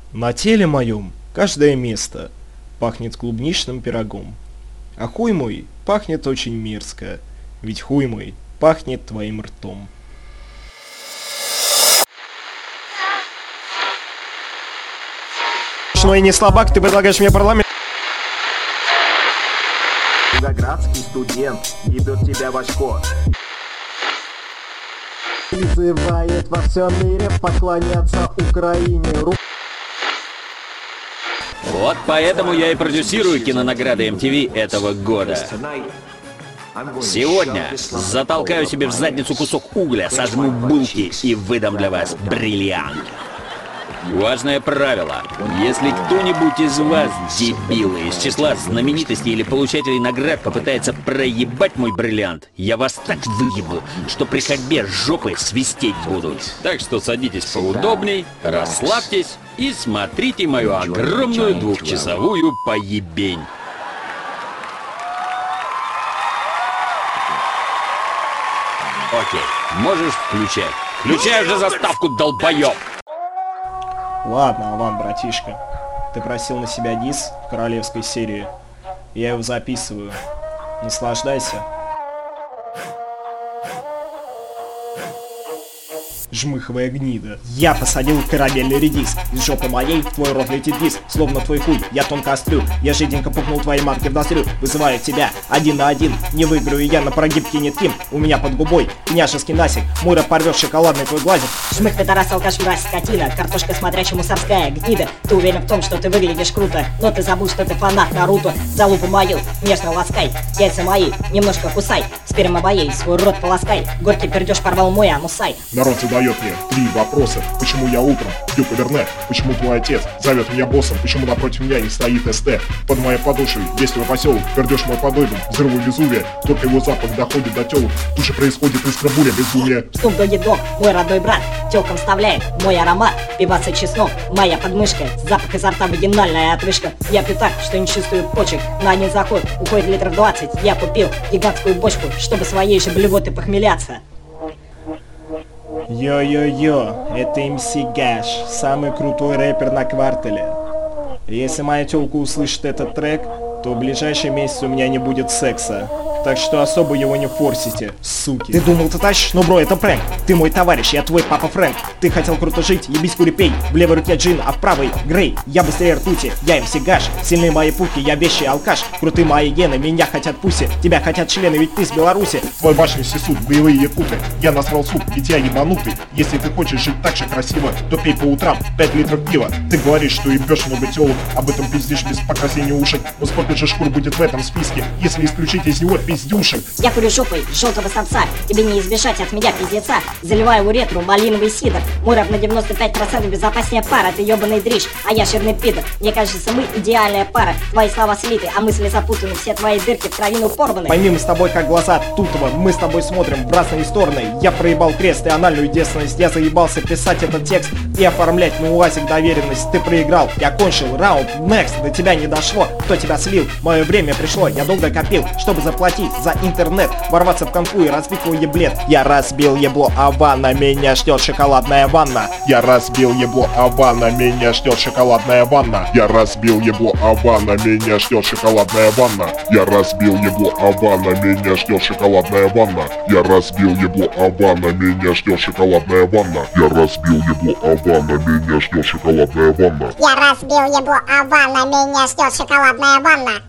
На теле моем каждое место пахнет клубничным пирогом. А хуй мой пахнет очень мерзко, ведь хуй мой пахнет твоим ртом. Но и не слабак, ты предлагаешь мне парламент? Волгоградский студент ебет тебя в очко. Призывает во всем мире поклоняться Украине. Вот поэтому я и продюсирую кинонаграды MTV этого года. Сегодня затолкаю себе в задницу кусок угля, сожму булки и выдам для вас бриллиант. Важное правило. Если кто-нибудь из вас, дебилы, из числа знаменитостей или получателей наград попытается проебать мой бриллиант, я вас так выебу, что при ходьбе жопы свистеть будут. Так что садитесь поудобней, расслабьтесь и смотрите мою огромную двухчасовую поебень. Окей, можешь включать. Включай уже заставку, долбоёб! Ладно, Аван, братишка. Ты просил на себя дис в королевской серии. Я его записываю. Наслаждайся. Жмыховая гнида. Я посадил корабельный редис. Из жопы моей в твой рот летит дис. Словно твой хуй, я тонко острю. Я жиденько пукнул твоей матке в ноздрю. Вызываю тебя 1 на 1. Не выиграю я на прогиб кинет Ким. У меня под губой княжеский насик. Мой рэп порвет шоколадный твой глазик. Жмых, пидорас, алкаш, мразь, скотина. Картошка смотрящему мусорская гнида. Ты уверен в том, что ты выглядишь круто, но ты забыл, что ты фанат Наруто. За лупу мою нежно ласкай. Яйца мои немножко кусай. Сперма моей свой рот полоскай. Горький пердеж порвал мой анусай. Народ задает мне 3 вопроса. Почему я утром пью каберне? Почему твой отец зовет меня боссом? Почему напротив меня не стоит СТ? Под моей подошвой весь твой поселок. Пердеж мой подобен взрыву Везувия. Только его запах доходит до телок. Тут же происходит искра буря безумия. Снуп Доги Дог, мой родной брат. Телкам вставляет мой аромат. Пивас и чеснок, моя подмышка. Запах изо рта, вагинальная отрыжка. Я пью так, что не чувствую почек. На один заход уходит литров 20. Я купил гигантскую бочку, чтобы своей же блевоты похмеляться. Йо-йо-йо, это МС Гаш, самый крутой рэпер на квартале. Если моя тёлка услышит этот трек, то в ближайший месяц у меня не будет секса. Так что особо его не форсите, суки. Ты думал, ты тащишь? Ну, бро, это прэнк. Ты мой товарищ, я твой папа Фрэнк. Ты хотел круто жить, ебись курепей. В левой руке джин, а в правой грей. Я быстрее ртути, я МС Гаш. Сильные мои пуки, я вещий алкаш. Крутые мои гены, меня хотят пуси. Тебя хотят члены, ведь ты с Беларуси. Твой башню сисут боевые якуты. Я насрал суп, ведь я ебанутый. Если ты хочешь жить так же красиво, то пей по утрам 5 литров пива. Ты говоришь, что ебешь много телок, об этом пиздишь без покраснения ушек. Но сколько же шкур будет в этом списке, если исключить из него пиздюшек? Я курю жопой желтого самца. Тебе не избежать от меня пиздеца. Заливаю уретру малиновый сидр. Мой рэп на 95% безопаснее пара. Ты ебаный дрищ, а я жирный пидор. Мне кажется, мы идеальная пара. Твои слова слиты, а мысли запутаны. Все твои дырки в кровину порваны. Пойми, мы с тобой как глаза от Тутова. Мы с тобой смотрим в разные стороны. Я проебал крест и анальную девственность. Я заебался писать этот текст и оформлять на УАЗик доверенность. Ты проиграл, я кончил раунд. Next, до тебя не дошло. Кто тебя слил? Мое время пришло. Я долго копил, чтобы заплатить за интернет, ворваться в конфу и разбить твой еблет. Я разбил ебло Авана, меня ждет шоколадная ванна. Я разбил ебло Авана, меня ждет шоколадная ванна. Я разбил ебло Авана, меня ждет шоколадная ванна. Я разбил ебло Авана, меня ждет шоколадная ванна. Я разбил ебло Авана, меня ждет шоколадная ванна. Я разбил ебло Авана, меня ждет шоколадная ванна. Я разбил ебло Авана, меня ждет шоколадная ванна.